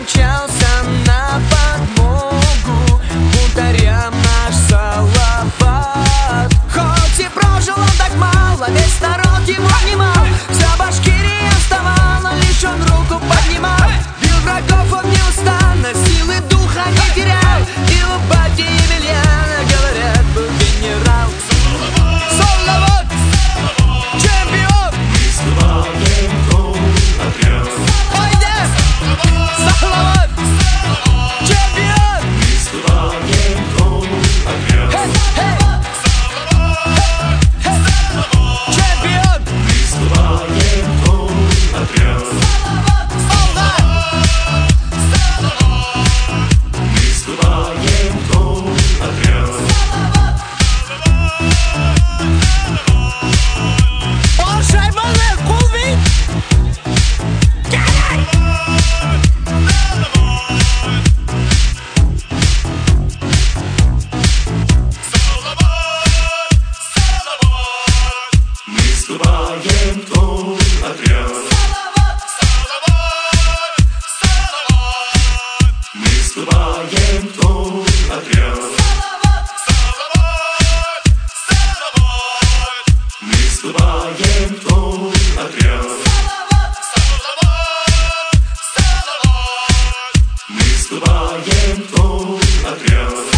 помчался на подмогу бунтарям наш Салават. Хоть и прожил он так мало, весь народ ему внимал. Вся Башкирия вставала, лишь он руку поднимал. Бил врагов он неустанно, силы духа не терял. И у бати Емельяна, говорят, был генерал. Салават, чемпион! Мы славим твой отряд. Пойди! Салават, чемпион! Мы славим твой отряд. Чемпион! Мы славим твой отряд. Солдат! Мы славим твой отряд. О, шайбаны, кулви! Мы славим твой отряд. Мы славим твой отряд. Мы славим твой отряд. Мы славим твой отряд.